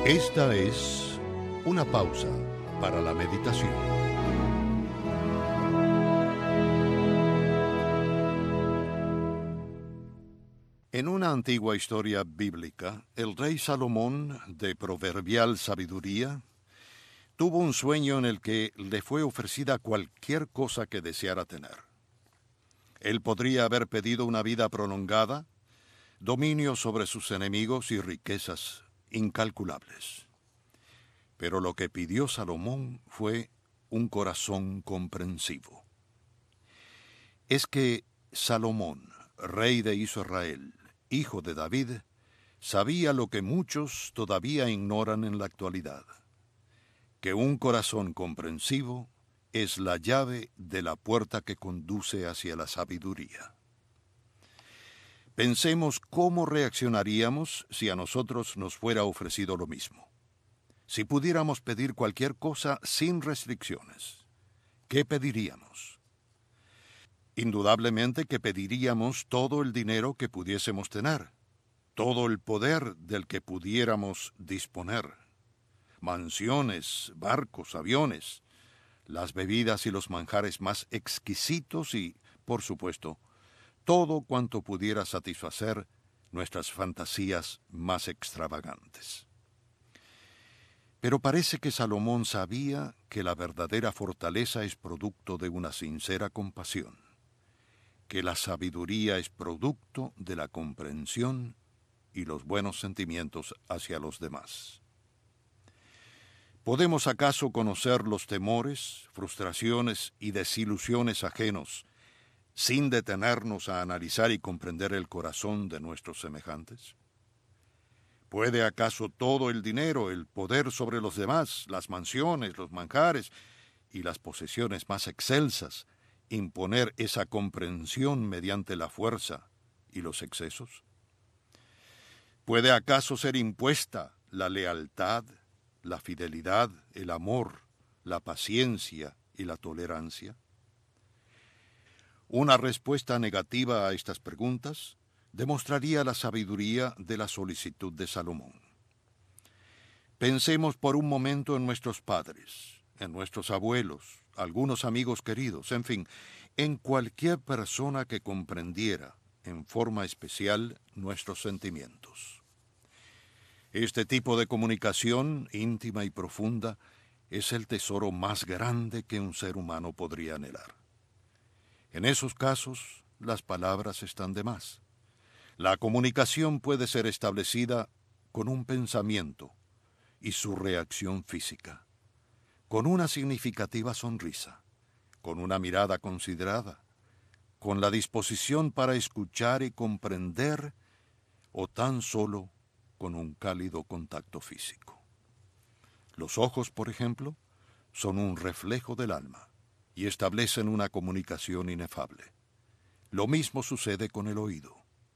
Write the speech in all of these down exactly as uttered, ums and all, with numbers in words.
Esta es una pausa para la meditación. En una antigua historia bíblica, el rey Salomón, de proverbial sabiduría, tuvo un sueño en el que le fue ofrecida cualquier cosa que deseara tener. Él podría haber pedido una vida prolongada, dominio sobre sus enemigos y riquezas incalculables. Pero lo que pidió Salomón fue un corazón comprensivo. Es que Salomón, rey de Israel, hijo de David, sabía lo que muchos todavía ignoran en la actualidad: que un corazón comprensivo es la llave de la puerta que conduce hacia la sabiduría. Pensemos cómo reaccionaríamos si a nosotros nos fuera ofrecido lo mismo. Si pudiéramos pedir cualquier cosa sin restricciones, ¿qué pediríamos? Indudablemente que pediríamos todo el dinero que pudiésemos tener, todo el poder del que pudiéramos disponer, mansiones, barcos, aviones, las bebidas y los manjares más exquisitos y, por supuesto, todo cuanto pudiera satisfacer nuestras fantasías más extravagantes. Pero parece que Salomón sabía que la verdadera fortaleza es producto de una sincera compasión, que la sabiduría es producto de la comprensión y los buenos sentimientos hacia los demás. ¿Podemos acaso conocer los temores, frustraciones y desilusiones ajenos sin detenernos a analizar y comprender el corazón de nuestros semejantes? ¿Puede acaso todo el dinero, el poder sobre los demás, las mansiones, los manjares y las posesiones más excelsas imponer esa comprensión mediante la fuerza y los excesos? ¿Puede acaso ser impuesta la lealtad, la fidelidad, el amor, la paciencia y la tolerancia? Una respuesta negativa a estas preguntas demostraría la sabiduría de la solicitud de Salomón. Pensemos por un momento en nuestros padres, en nuestros abuelos, algunos amigos queridos, en fin, en cualquier persona que comprendiera en forma especial nuestros sentimientos. Este tipo de comunicación íntima y profunda es el tesoro más grande que un ser humano podría anhelar. En esos casos, las palabras están de más. La comunicación puede ser establecida con un pensamiento y su reacción física, con una significativa sonrisa, con una mirada considerada, con la disposición para escuchar y comprender, o tan solo con un cálido contacto físico. Los ojos, por ejemplo, son un reflejo del alma y establecen una comunicación inefable. Lo mismo sucede con el oído.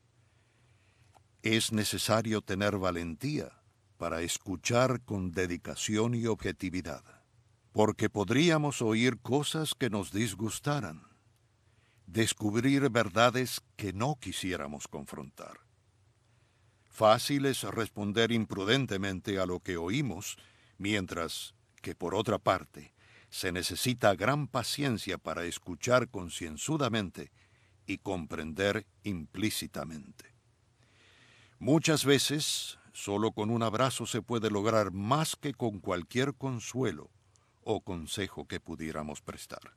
Es necesario tener valentía para escuchar con dedicación y objetividad, porque podríamos oír cosas que nos disgustaran, descubrir verdades que no quisiéramos confrontar. Fácil es responder imprudentemente a lo que oímos, mientras que, por otra parte, se necesita gran paciencia para escuchar concienzudamente y comprender implícitamente. Muchas veces, solo con un abrazo se puede lograr más que con cualquier consuelo o consejo que pudiéramos prestar.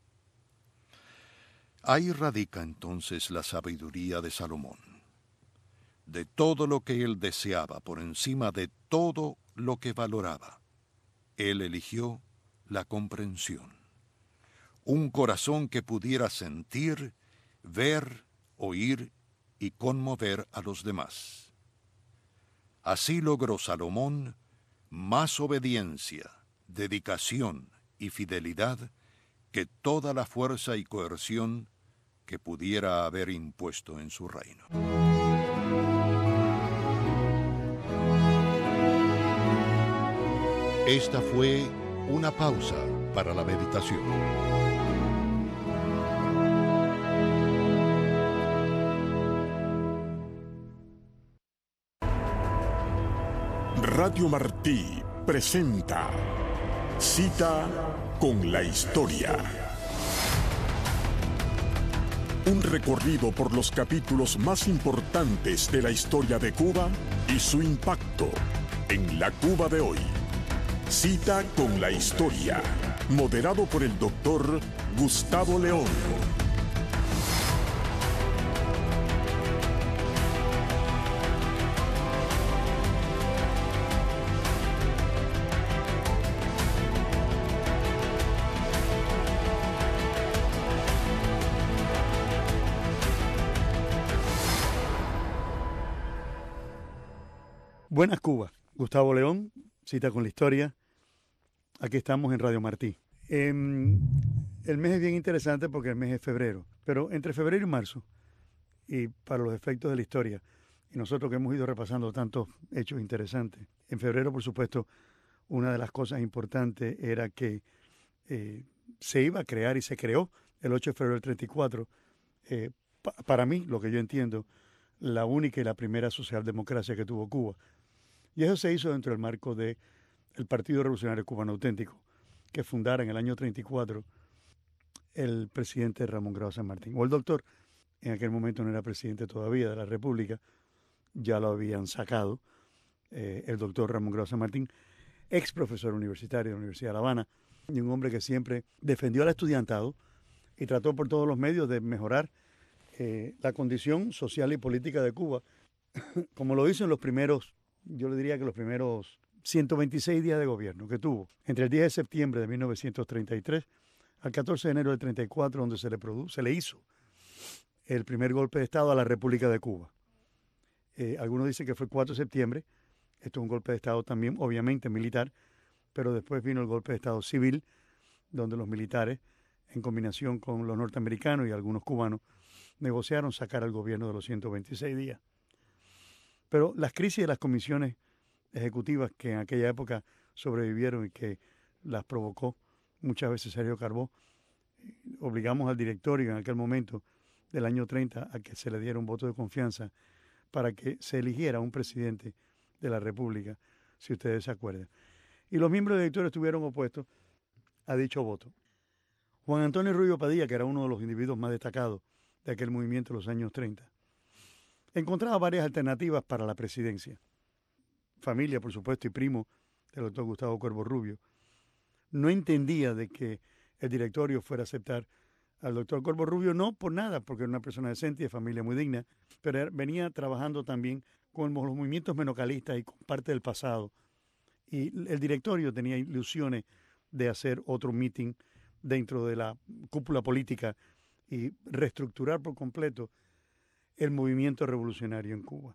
Ahí radica entonces la sabiduría de Salomón. De todo lo que él deseaba, por encima de todo lo que valoraba, él eligió la comprensión. Un corazón que pudiera sentir, ver, oír y conmover a los demás. Así logró Salomón más obediencia, dedicación y fidelidad que toda la fuerza y coerción que pudiera haber impuesto en su reino. Esta fue una pausa para la meditación. Radio Martí presenta Cita con la Historia. Un recorrido por los capítulos más importantes de la historia de Cuba y su impacto en la Cuba de hoy. Cita con la Historia, moderado por el doctor Gustavo León. Buenas Cuba, Gustavo León, Cita con la Historia. Aquí estamos en Radio Martí. Eh, el mes es bien interesante porque el mes es febrero, pero entre febrero y marzo, y para los efectos de la historia, y nosotros que hemos ido repasando tantos hechos interesantes, en febrero, por supuesto, una de las cosas importantes era que eh, se iba a crear y se creó el ocho de febrero del treinta y cuatro, eh, pa para mí, lo que yo entiendo, la única y la primera socialdemocracia que tuvo Cuba. Y eso se hizo dentro del marco del Partido Revolucionario Cubano Auténtico, que fundara en el año treinta y cuatro el presidente Ramón Grau San Martín. O el doctor, en aquel momento no era presidente todavía de la República, ya lo habían sacado, eh, el doctor Ramón Grau San Martín, ex profesor universitario de la Universidad de La Habana, y un hombre que siempre defendió al estudiantado y trató por todos los medios de mejorar eh, la condición social y política de Cuba, como lo hizo en los primeros, yo le diría que los primeros ciento veintiséis días de gobierno que tuvo, entre el diez de septiembre de mil novecientos treinta y tres al catorce de enero del treinta y cuatro, donde se le, produce, se le hizo el primer golpe de Estado a la República de Cuba. Eh, algunos dicen que fue el cuatro de septiembre, esto es un golpe de Estado también, obviamente militar, pero después vino el golpe de Estado civil, donde los militares, en combinación con los norteamericanos y algunos cubanos, negociaron sacar al gobierno de los ciento veintiséis días. Pero las crisis de las comisiones ejecutivas que en aquella época sobrevivieron y que las provocó muchas veces Sergio Carbó, obligamos al directorio en aquel momento del año treinta a que se le diera un voto de confianza para que se eligiera un presidente de la República, si ustedes se acuerdan. Y los miembros del directorio estuvieron opuestos a dicho voto. Juan Antonio Rubio Padilla, que era uno de los individuos más destacados de aquel movimiento de los años treinta, encontraba varias alternativas para la presidencia. Familia, por supuesto, y primo del doctor Gustavo Cuervo Rubio. No entendía de que el directorio fuera a aceptar al doctor Cuervo Rubio, no por nada, porque era una persona decente y de familia muy digna, pero venía trabajando también con los movimientos menocalistas y con parte del pasado. Y el directorio tenía ilusiones de hacer otro meeting dentro de la cúpula política y reestructurar por completo el movimiento revolucionario en Cuba.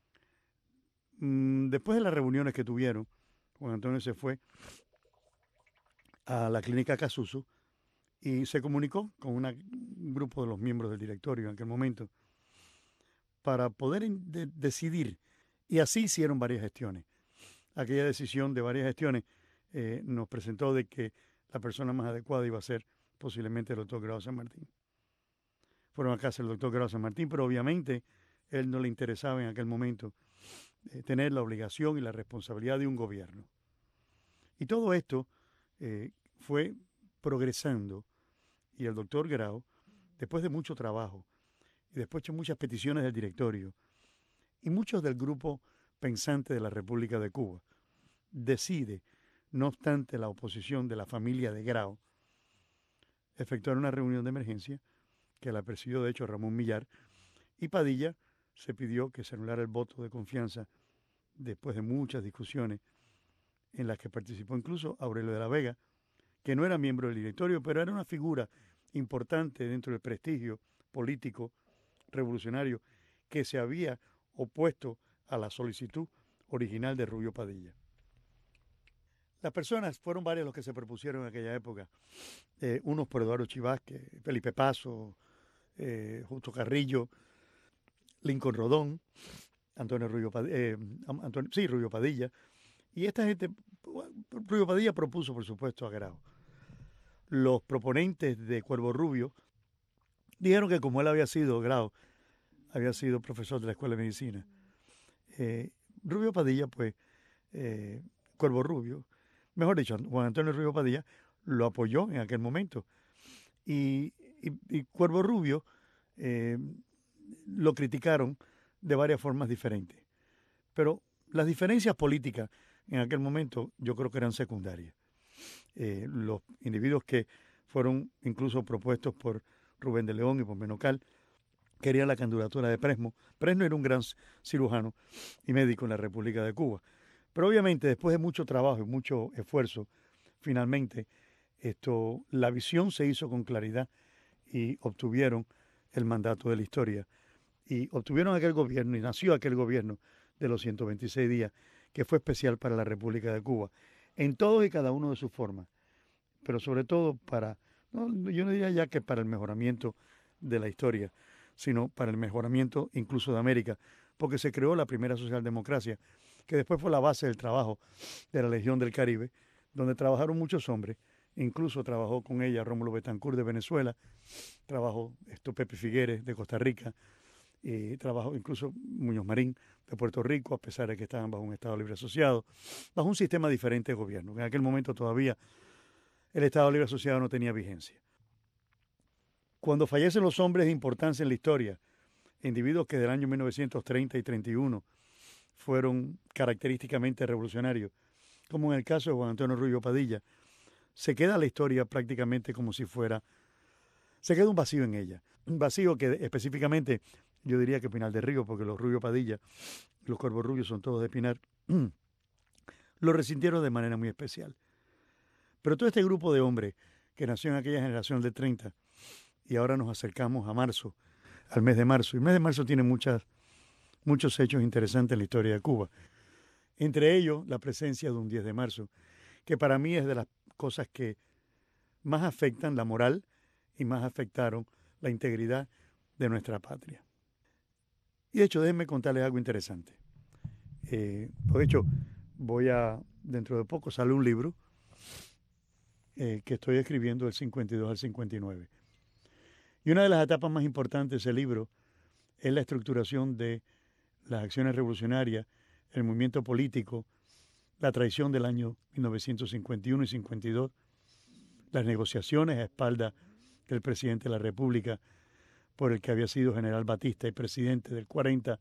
Después de las reuniones que tuvieron, Juan Antonio se fue a la clínica Casuso y se comunicó con una, un grupo de los miembros del directorio en aquel momento para poder de, decidir, y así hicieron varias gestiones. Aquella decisión de varias gestiones eh, nos presentó de que la persona más adecuada iba a ser posiblemente el doctor Grau San Martín. Fueron a casa del doctor Grau San Martín, pero obviamente él no le interesaba en aquel momento eh, tener la obligación y la responsabilidad de un gobierno. Y todo esto eh, fue progresando, y el doctor Grau, después de mucho trabajo, y después de muchas peticiones del directorio, y muchos del grupo pensante de la República de Cuba, decide, no obstante la oposición de la familia de Grau, efectuar una reunión de emergencia que la presidió de hecho Ramón Millar, y Padilla se pidió que se anulara el voto de confianza después de muchas discusiones en las que participó incluso Aurelio de la Vega, que no era miembro del directorio, pero era una figura importante dentro del prestigio político revolucionario que se había opuesto a la solicitud original de Rubio Padilla. Las personas fueron varias los que se propusieron en aquella época, eh, unos por Eduardo Chivasque, Felipe Paso, eh, Justo Carrillo, Lincoln Rodón, Antonio Rubio Padilla, eh, Antonio, sí, Rubio Padilla, y esta gente, Rubio Padilla propuso por supuesto a Grau. Los proponentes de Cuervo Rubio dijeron que como él había sido, Grau, había sido profesor de la Escuela de Medicina, eh, Rubio Padilla pues eh, Cuervo Rubio, mejor dicho, Juan Antonio Rubio Padilla lo apoyó en aquel momento. Y, y, y Cuervo Rubio eh, lo criticaron de varias formas diferentes. Pero las diferencias políticas en aquel momento yo creo que eran secundarias. Eh, los individuos que fueron incluso propuestos por Rubén de León y por Menocal querían la candidatura de Presmo. Presmo era un gran cirujano y médico en la República de Cuba. Pero obviamente después de mucho trabajo y mucho esfuerzo, finalmente esto, la visión se hizo con claridad y obtuvieron el mandato de la historia. Y obtuvieron aquel gobierno y nació aquel gobierno de los ciento veintiséis días que fue especial para la República de Cuba, en todos y cada uno de sus formas, pero sobre todo para, no, yo no diría ya que para el mejoramiento de la historia, sino para el mejoramiento incluso de América, porque se creó la primera socialdemocracia, que después fue la base del trabajo de la Legión del Caribe, donde trabajaron muchos hombres, incluso trabajó con ella Rómulo Betancourt de Venezuela, trabajó esto Pepe Figueres de Costa Rica, y trabajó incluso Muñoz Marín de Puerto Rico, a pesar de que estaban bajo un Estado Libre Asociado, bajo un sistema diferente de gobierno. En aquel momento todavía el Estado Libre Asociado no tenía vigencia. Cuando fallecen los hombres de importancia en la historia, individuos que del año mil novecientos treinta y treinta y uno fueron característicamente revolucionarios, como en el caso de Juan Antonio Rubio Padilla, se queda la historia prácticamente como si fuera, se queda un vacío en ella. Un vacío que específicamente, yo diría que Pinar del Río, porque los Rubio Padilla, los Cuervos Rubios son todos de Pinar, lo resintieron de manera muy especial. Pero todo este grupo de hombres que nació en aquella generación de treinta, y ahora nos acercamos a marzo, al mes de marzo, y el mes de marzo tiene muchas, muchos hechos interesantes en la historia de Cuba. Entre ellos, la presencia de un diez de marzo, que para mí es de las cosas que más afectan la moral y más afectaron la integridad de nuestra patria. Y de hecho, déjenme contarles algo interesante. Eh, de hecho, voy a, dentro de poco sale un libro eh, que estoy escribiendo del cincuenta y dos al cincuenta y nueve. Y una de las etapas más importantes de ese libro es la estructuración de las acciones revolucionarias, el movimiento político, la traición del año mil novecientos cincuenta y uno y cincuenta y dos, las negociaciones a espaldas del presidente de la República por el que había sido general Batista y presidente del cuarenta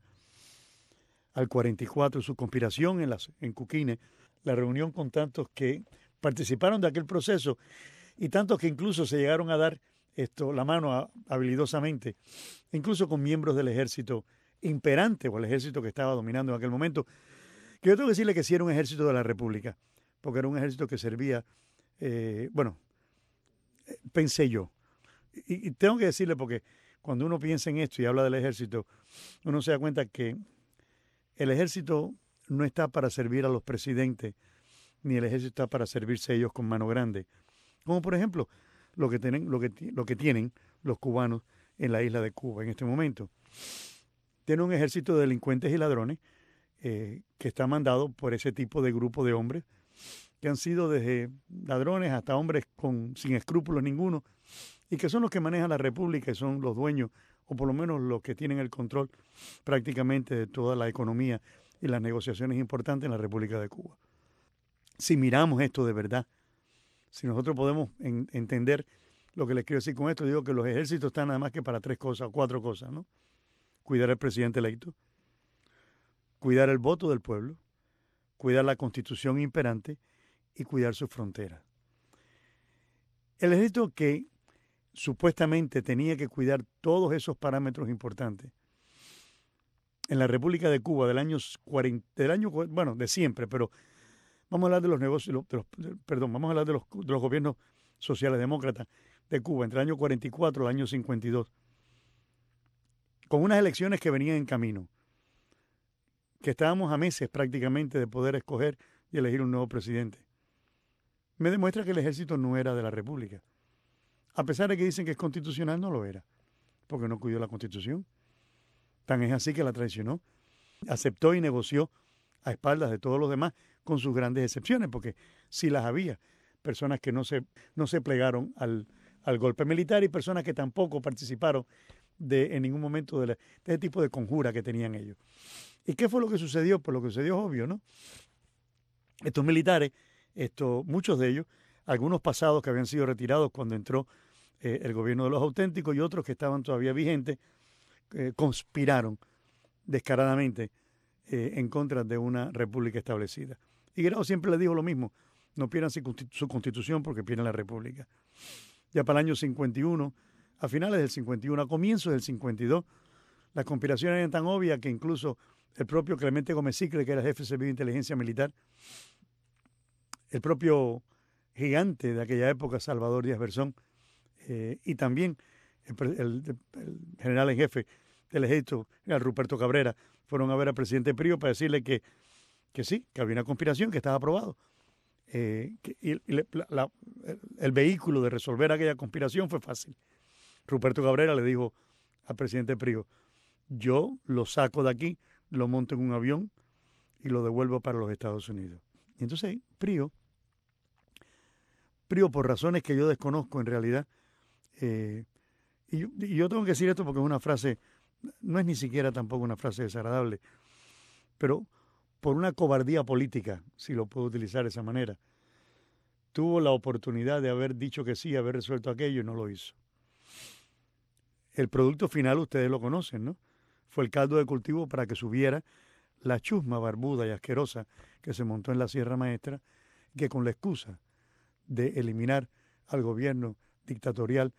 al cuarenta y cuatro, su conspiración en, las, en Cuquine, la reunión con tantos que participaron de aquel proceso y tantos que incluso se llegaron a dar esto, la mano a, habilidosamente, incluso con miembros del ejército imperante o el ejército que estaba dominando en aquel momento, que yo tengo que decirle que sí era un ejército de la República, porque era un ejército que servía, eh, bueno, pensé yo, y, y tengo que decirle porque cuando uno piensa en esto y habla del ejército, uno se da cuenta que el ejército no está para servir a los presidentes, ni el ejército está para servirse a ellos con mano grande, como por ejemplo lo que tienen, lo que, lo que tienen los cubanos en la isla de Cuba en este momento. Tiene un ejército de delincuentes y ladrones eh, que está mandado por ese tipo de grupo de hombres que han sido desde ladrones hasta hombres con, sin escrúpulos ninguno, y que son los que manejan la República y son los dueños, o por lo menos los que tienen el control prácticamente de toda la economía y las negociaciones importantes en la República de Cuba. Si miramos esto de verdad, si nosotros podemos en, entender lo que les quiero decir con esto, digo que los ejércitos están nada más que para tres cosas o cuatro cosas, ¿no? Cuidar al presidente electo, cuidar el voto del pueblo, cuidar la constitución imperante y cuidar sus fronteras. El ejército que supuestamente tenía que cuidar todos esos parámetros importantes en la República de Cuba del año cuarenta, del año, bueno, de siempre, pero vamos a hablar de los negocios, de los, de, perdón, vamos a hablar de los, de los gobiernos sociales demócratas de Cuba entre el año cuarenta y cuatro y el año cincuenta y dos, con unas elecciones que venían en camino, que estábamos a meses prácticamente de poder escoger y elegir un nuevo presidente. Me demuestra que el ejército no era de la República. A pesar de que dicen que es constitucional, no lo era, porque no cuidó la Constitución. Tan es así que la traicionó, aceptó y negoció a espaldas de todos los demás, con sus grandes excepciones, porque sí las había, personas que no se, no se plegaron al, al golpe militar y personas que tampoco participaron de, en ningún momento de, la, de ese tipo de conjura que tenían ellos. ¿Y qué fue lo que sucedió? Pues lo que sucedió es obvio, ¿no? Estos militares, estos, muchos de ellos, algunos pasados que habían sido retirados cuando entró eh, el gobierno de los auténticos y otros que estaban todavía vigentes, eh, conspiraron descaradamente eh, en contra de una república establecida. Y Grau siempre le dijo lo mismo: no pierdan su constitución porque pierden la república. Ya para el año cincuenta y uno, a finales del cincuenta y uno, a comienzos del cincuenta y dos, las conspiraciones eran tan obvias que incluso el propio Clemente Gómez Sicle, que era jefe de servicio de inteligencia militar, el propio gigante de aquella época, Salvador Díaz Berzón, eh, y también el, el, el general en jefe del ejército, el Ruperto Cabrera, fueron a ver al presidente Prío para decirle que, que sí, que había una conspiración, que estaba aprobado. Eh, que, y, y le, la, la, el, el vehículo de resolver aquella conspiración fue fácil. Ruperto Cabrera le dijo al presidente Prío: yo lo saco de aquí, lo monto en un avión y lo devuelvo para los Estados Unidos. Y entonces Prío, Prío por razones que yo desconozco en realidad, eh, y, yo, y yo tengo que decir esto porque es una frase, no es ni siquiera tampoco una frase desagradable, pero por una cobardía política, si lo puedo utilizar de esa manera, tuvo la oportunidad de haber dicho que sí, haber resuelto aquello y no lo hizo. El producto final ustedes lo conocen, ¿no? Fue el caldo de cultivo para que subiera la chusma barbuda y asquerosa que se montó en la Sierra Maestra, que con la excusa de eliminar al gobierno dictatorial,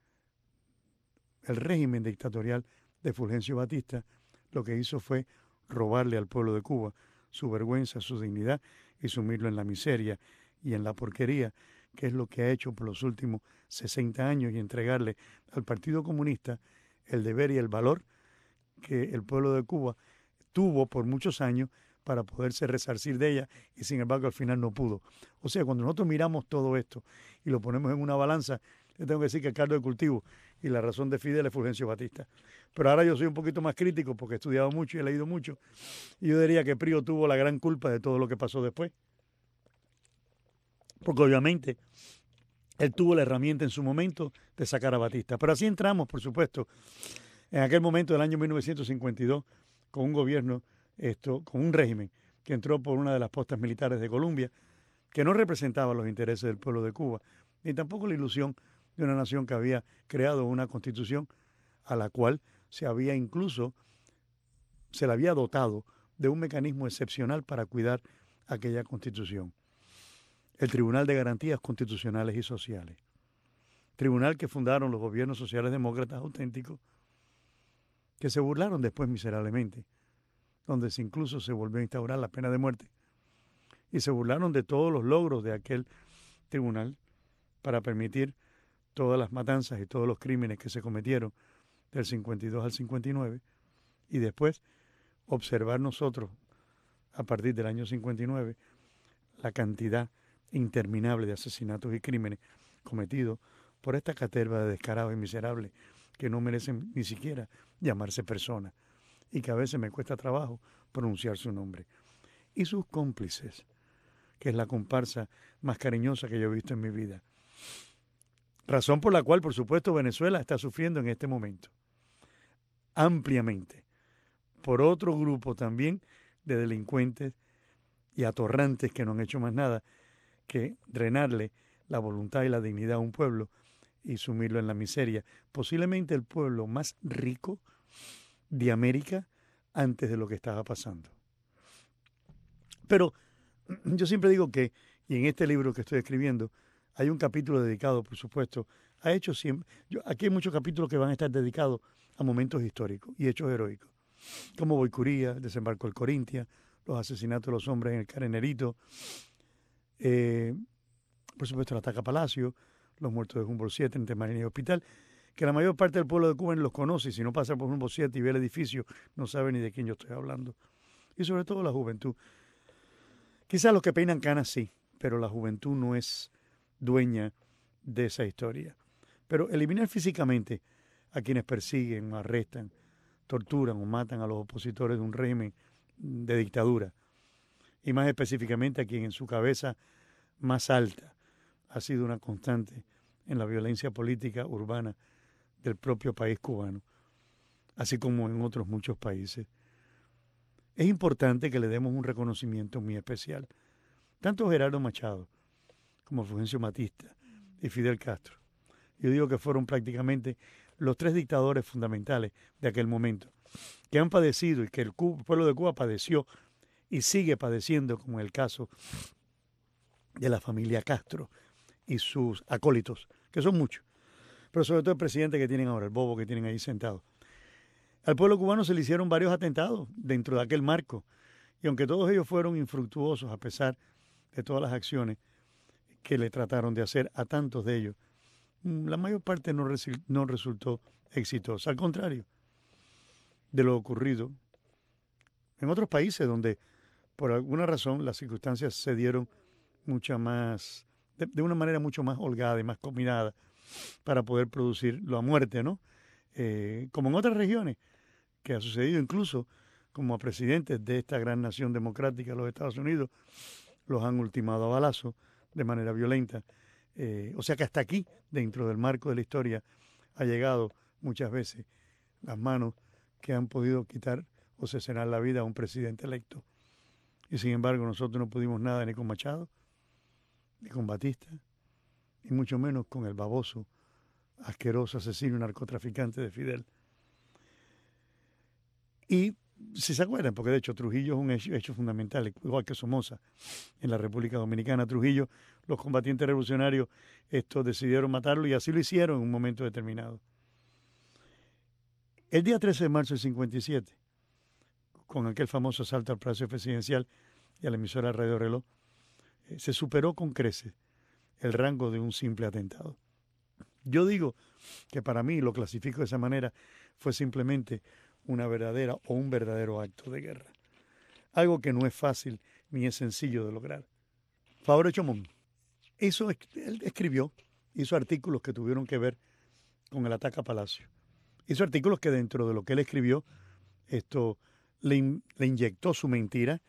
el régimen dictatorial de Fulgencio Batista, lo que hizo fue robarle al pueblo de Cuba su vergüenza, su dignidad y sumirlo en la miseria y en la porquería, que es lo que ha hecho por los últimos sesenta años, y entregarle al Partido Comunista el deber y el valor que el pueblo de Cuba tuvo por muchos años para poderse resarcir de ella, y sin embargo al final no pudo. O sea, cuando nosotros miramos todo esto y lo ponemos en una balanza, yo tengo que decir que el caldo de cultivo y la razón de Fidel es Fulgencio Batista. Pero ahora yo soy un poquito más crítico porque he estudiado mucho y he leído mucho, y yo diría que Prío tuvo la gran culpa de todo lo que pasó después. Porque obviamente él tuvo la herramienta en su momento de sacar a Batista. Pero así entramos, por supuesto, en aquel momento del año mil novecientos cincuenta y dos, con un gobierno, esto, con un régimen que entró por una de las postas militares de Colombia, que no representaba los intereses del pueblo de Cuba, ni tampoco la ilusión de una nación que había creado una constitución a la cual se había incluso, se le había dotado de un mecanismo excepcional para cuidar aquella constitución. El Tribunal de Garantías Constitucionales y Sociales. Tribunal que fundaron los gobiernos sociales demócratas auténticos, que se burlaron después miserablemente, donde se incluso se volvió a instaurar la pena de muerte. Y se burlaron de todos los logros de aquel tribunal para permitir todas las matanzas y todos los crímenes que se cometieron del cincuenta y dos al cincuenta y nueve, y después observar nosotros, a partir del año cincuenta y nueve, la cantidad interminable de asesinatos y crímenes cometidos por esta caterva de descarados y miserables que no merecen ni siquiera llamarse personas y que a veces me cuesta trabajo pronunciar su nombre. Y sus cómplices, que es la comparsa más cariñosa que yo he visto en mi vida. Razón por la cual, por supuesto, Venezuela está sufriendo en este momento ampliamente por otro grupo también de delincuentes y atorrantes que no han hecho más nada que drenarle la voluntad y la dignidad a un pueblo y sumirlo en la miseria. Posiblemente el pueblo más rico de América antes de lo que estaba pasando. Pero yo siempre digo que, y en este libro que estoy escribiendo, hay un capítulo dedicado, por supuesto, a hechos siempre. Yo, aquí hay muchos capítulos que van a estar dedicados a momentos históricos y hechos heroicos, como Boicuría, el desembarco del Corintia, los asesinatos de los hombres en el Carenerito, eh, por supuesto el ataque a Palacio, los muertos de Humboldt siete entre Marina y Hospital, que la mayor parte del pueblo de Cuba los conoce, y si no pasa por Humboldt siete y ve el edificio, no sabe ni de quién yo estoy hablando. Y sobre todo la juventud. Quizás los que peinan canas sí, pero la juventud no es dueña de esa historia. Pero eliminar físicamente a quienes persiguen, arrestan, torturan o matan a los opositores de un régimen de dictadura, y más específicamente a quien en su cabeza más alta ha sido una constante en la violencia política urbana del propio país cubano, así como en otros muchos países. Es importante que le demos un reconocimiento muy especial tanto Gerardo Machado como Fulgencio Batista y Fidel Castro, yo digo que fueron prácticamente los tres dictadores fundamentales de aquel momento, que han padecido y que el pueblo de Cuba padeció y sigue padeciendo, como en el caso de la familia Castro y sus acólitos, que son muchos, pero sobre todo el presidente que tienen ahora, el bobo que tienen ahí sentado. Al pueblo cubano se le hicieron varios atentados dentro de aquel marco, y aunque todos ellos fueron infructuosos a pesar de todas las acciones que le trataron de hacer a tantos de ellos, la mayor parte no, resu- no resultó exitosa. Al contrario de lo ocurrido en otros países donde por alguna razón las circunstancias se dieron mucha más, de, de una manera mucho más holgada y más combinada para poder producir la muerte, ¿no? Eh, como en otras regiones, que ha sucedido incluso como a presidentes de esta gran nación democrática, los Estados Unidos, los han ultimado a balazo de manera violenta. Eh, o sea que hasta aquí, dentro del marco de la historia, ha llegado muchas veces las manos que han podido quitar o cercenar la vida a un presidente electo. Y sin embargo nosotros no pudimos nada ni con Machado, ni con Batista, y mucho menos con el baboso, asqueroso asesino y narcotraficante de Fidel. Y si se acuerdan, porque de hecho Trujillo es un hecho, hecho fundamental, igual que Somoza en la República Dominicana. Trujillo, los combatientes revolucionarios estos decidieron matarlo y así lo hicieron en un momento determinado. El día trece de marzo del cincuenta y siete, con aquel famoso asalto al Palacio Presidencial y a la emisora Radio Reloj, eh, se superó con creces el rango de un simple atentado. Yo digo que para mí, lo clasifico de esa manera, fue simplemente una verdadera o un verdadero acto de guerra. Algo que no es fácil ni es sencillo de lograr. Favoré Chomón hizo, él escribió, hizo artículos que tuvieron que ver con el ataque a Palacio. Hizo artículos que dentro de lo que él escribió, esto le, in, le inyectó su mentira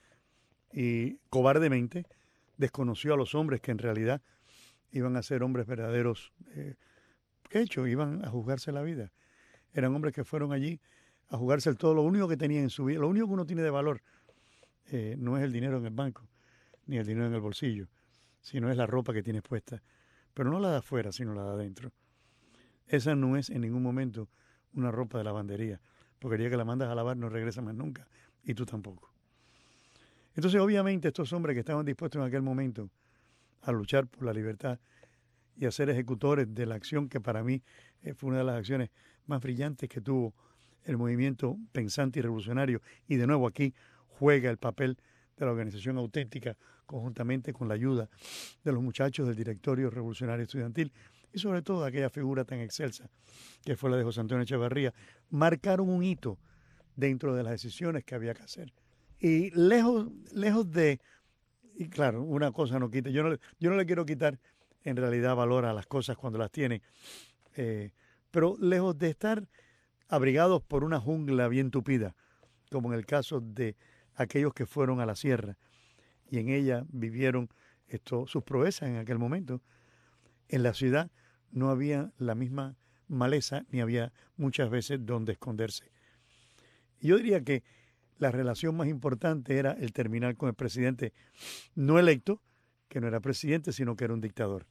y cobardemente desconoció a los hombres que en realidad iban a ser hombres verdaderos, eh, que de hecho iban a juzgarse la vida. Eran hombres que fueron allí a jugarse el todo, lo único que tenían en su vida, lo único que uno tiene de valor eh, no es el dinero en el banco, ni el dinero en el bolsillo, sino es la ropa que tienes puesta, pero no la de afuera, sino la de adentro. Esa no es en ningún momento una ropa de lavandería, porque el día que la mandas a lavar no regresa más nunca, y tú tampoco. Entonces, obviamente, estos hombres que estaban dispuestos en aquel momento a luchar por la libertad y a ser ejecutores de la acción que para mí eh, fue una de las acciones más brillantes que tuvo el movimiento pensante y revolucionario, y de nuevo aquí juega el papel de la organización auténtica conjuntamente con la ayuda de los muchachos del Directorio Revolucionario Estudiantil y sobre todo aquella figura tan excelsa que fue la de José Antonio Echevarría, marcaron un hito dentro de las decisiones que había que hacer. Y lejos, lejos de, y claro, una cosa no quita, yo no, yo no le quiero quitar en realidad valor a las cosas cuando las tienen, eh, pero lejos de estar abrigados por una jungla bien tupida, como en el caso de aquellos que fueron a la sierra y en ella vivieron esto, sus proezas en aquel momento. En la ciudad no había la misma maleza ni había muchas veces donde esconderse. Y yo diría que la relación más importante era el terminar con el presidente no electo, que no era presidente, sino que era un dictador.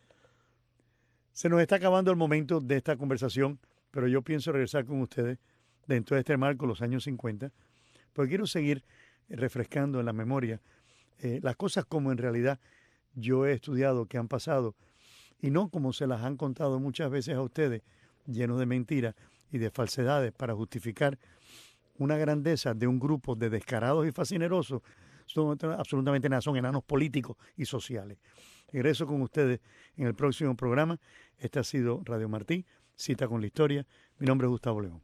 Se nos está acabando el momento de esta conversación, pero yo pienso regresar con ustedes dentro de este marco, los años cincuenta, porque quiero seguir refrescando en la memoria eh, las cosas como en realidad yo he estudiado que han pasado y no como se las han contado muchas veces a ustedes, llenos de mentiras y de falsedades para justificar una grandeza de un grupo de descarados y fascinerosos. Son absolutamente nada, son enanos políticos y sociales. Regreso con ustedes en el próximo programa. Este ha sido Radio Martí, Cita con la Historia. Mi nombre es Gustavo León.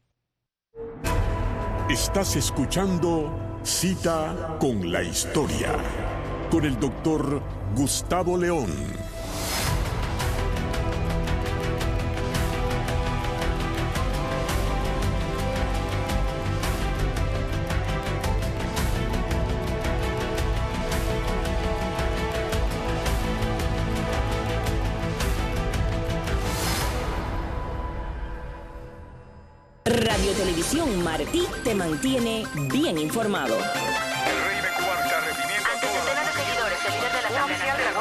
Estás escuchando Cita con la Historia, con el doctor Gustavo León. Radio Televisión Martí te mantiene bien informado. El rey de Cuba está refiriendo a todas las... Ante centenas de seguidores, el líder de la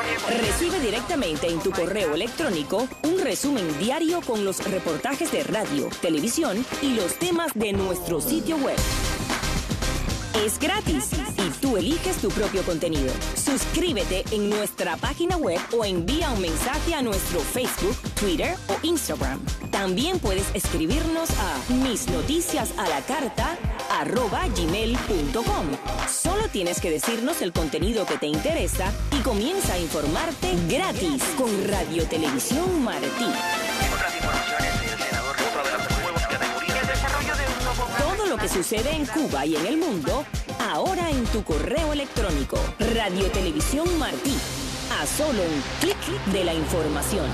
Recibe directamente en tu correo electrónico un resumen diario con los reportajes de radio, televisión y los temas de nuestro sitio web. Es gratis y tú eliges tu propio contenido. Suscríbete en nuestra página web o envía un mensaje a nuestro Facebook, Twitter o Instagram. También puedes escribirnos a misnoticiasalacarta arroba gmail punto com. Solo tienes que decirnos el contenido que te interesa y comienza a informarte gratis con Radio Televisión Martí. Otras informaciones, el senador otra de las nuevas categorías. El desarrollo de un nuevo... Todo lo que sucede en Cuba y en el mundo, ahora en tu correo electrónico. Radio Televisión Martí. A solo un clic de la información.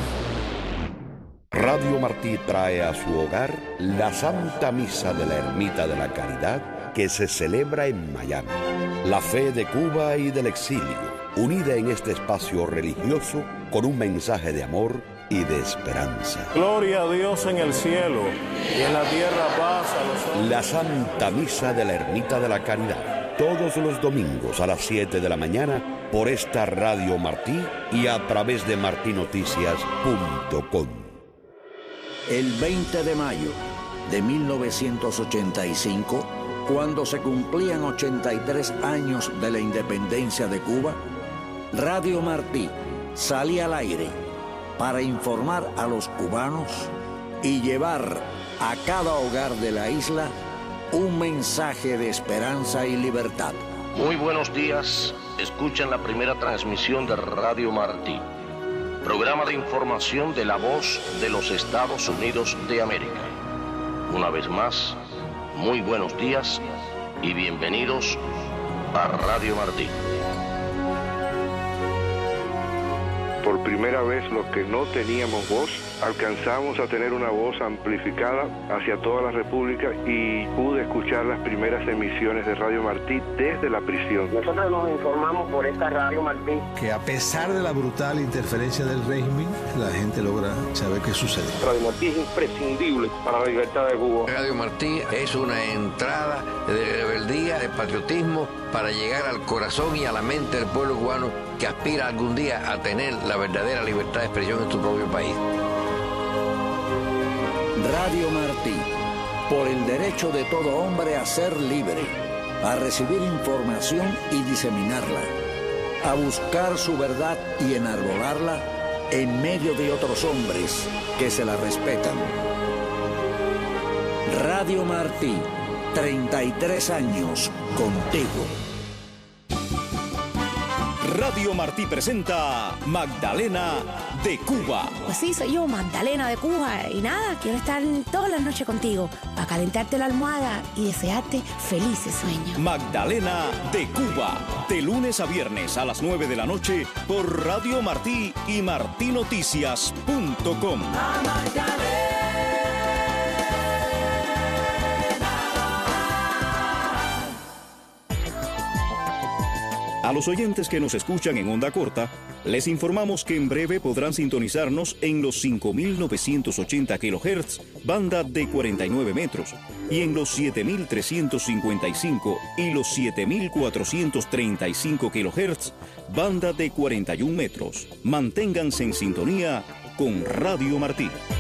Radio Martí trae a su hogar la Santa Misa de la Ermita de la Caridad que se celebra en Miami. La fe de Cuba y del exilio, unida en este espacio religioso con un mensaje de amor y de esperanza. Gloria a Dios en el cielo y en la tierra paz a los hombres. La Santa Misa de la Ermita de la Caridad, todos los domingos a las siete de la mañana por esta Radio Martí y a través de martí noticias punto com. El veinte de mayo de mil novecientos ochenta y cinco, cuando se cumplían ochenta y tres años de la independencia de Cuba, Radio Martí salía al aire para informar a los cubanos y llevar a cada hogar de la isla un mensaje de esperanza y libertad. Muy buenos días. Escuchan la primera transmisión de Radio Martí, programa de información de la voz de los Estados Unidos de América. Una vez más, muy buenos días y bienvenidos a Radio Martí. Por primera vez, los que no teníamos voz, alcanzamos a tener una voz amplificada hacia toda la República y pude escuchar las primeras emisiones de Radio Martí desde la prisión. Nosotros nos informamos por esta Radio Martí. Que a pesar de la brutal interferencia del régimen, la gente logra saber qué sucede. Radio Martí es imprescindible para la libertad de Cuba. Radio Martí es una entrada de rebeldía, de patriotismo, para llegar al corazón y a la mente del pueblo cubano que aspira algún día a tener la verdadera libertad de expresión en su propio país. Radio Martí, por el derecho de todo hombre a ser libre, a recibir información y diseminarla, a buscar su verdad y enarbolarla en medio de otros hombres que se la respetan. Radio Martí, treinta y tres años contigo. Radio Martí presenta Magdalena de Cuba. Pues sí, soy yo, Magdalena de Cuba. Y nada, quiero estar todas las noches contigo para calentarte la almohada y desearte felices sueños. Magdalena de Cuba, de lunes a viernes a las nueve de la noche por Radio Martí y martí noticias punto com. A los oyentes que nos escuchan en onda corta, les informamos que en breve podrán sintonizarnos en los cinco mil novecientos ochenta kilohertz, banda de cuarenta y nueve metros, y en los siete mil trescientos cincuenta y cinco y los siete mil cuatrocientos treinta y cinco kilohertz, banda de cuarenta y un metros. Manténganse en sintonía con Radio Martí.